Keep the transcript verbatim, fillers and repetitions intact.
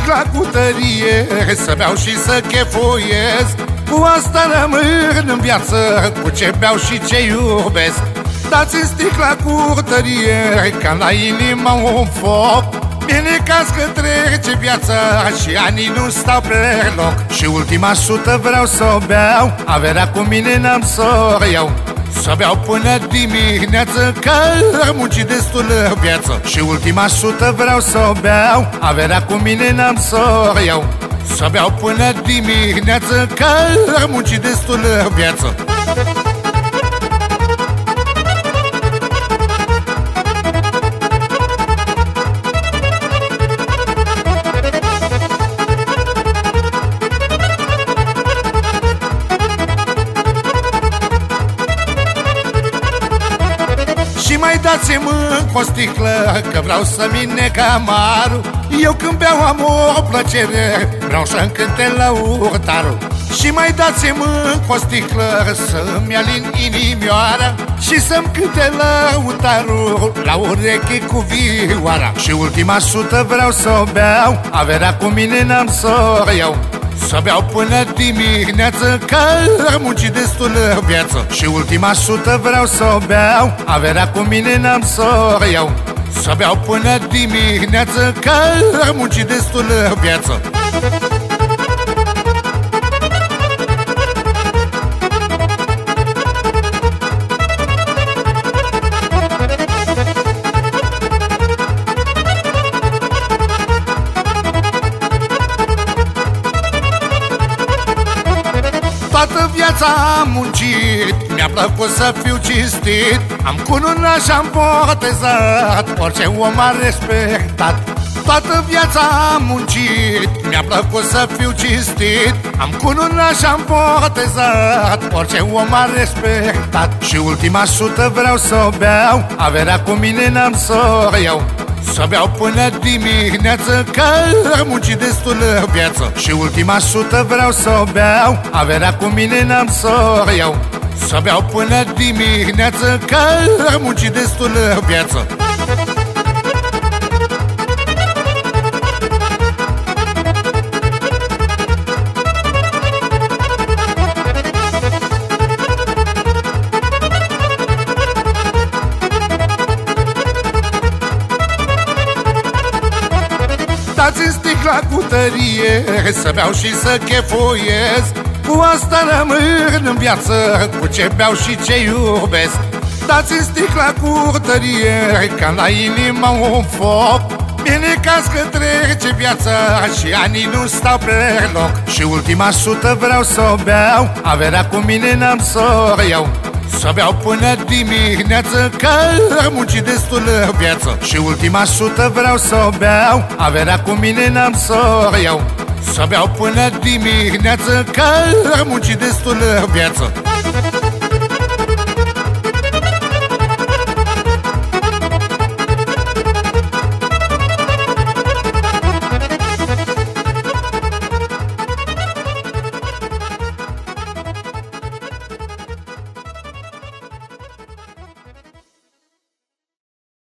sticla cu tărie, să beau și să chefuiesc. Cu asta rămân în viață, cu ce beau și ce iubesc. Dați-mi sticla cu tărie, ca la inima un foc. Bine caz că trece viața și anii nu stau pe loc. Și ultima sută vreau să o beau, averea cu mine n-am să o iau. Să beau până dimineață, că am muncit destul în viață. Și ultima sută vreau să o beau, averea cu mine n-am să o iau. Să beau până dimineață, că am muncit destul în viață. Și mai dați-mi încă o sticlă, că vreau să-mi nec amarul. Eu când beau am o plăcere, vreau să-mi cânte lăutarul. Și mai dați-mi încă o sticlă, să-mi alin inimioara și să-mi cânte lăutarul la ureche cu vioara. Și ultima sută vreau să o beau, averea cu mine n-am să o iau. Să beau până dimineață, că am muncit destul în viață. Și ultima sută vreau să o beau, averea cu mine n-am să o iau. Să beau până dimineață, că am muncit destul în viață. Toată viața am muncit, mi-a plăcut să fiu cinstit. Am cununat și-am botezat, orice om a respectat. Toată viața am muncit, mi-a plăcut să fiu cinstit. Am cununat și-am botezat, orice om a respectat. Și ultima sută vreau să o beau, averea cu mine n-am să o iau. Să beau până dimineață, că am muncit destul în viață. Și ultima sută vreau să o beau, averea cu mine n-am să o iau. Să beau până dimineață, că am muncit destul în viață. Dați-mi sticla cu tărie, să beau și să chefuiesc. Cu asta rămân în viață, cu ce beau și ce iubesc. Dați-mi sticla cu tărie, ca la inima un foc. Bine caz că trece viața și anii nu stau pe loc. Și ultima sută vreau să o beau, averea cu mine n-am să o iau. Să beau până dimineață, că am muncit destul în viață. Și ultima sută vreau să o beau, averea cu mine n-am să o iau. Să beau până dimineață, că am muncit destul în viață.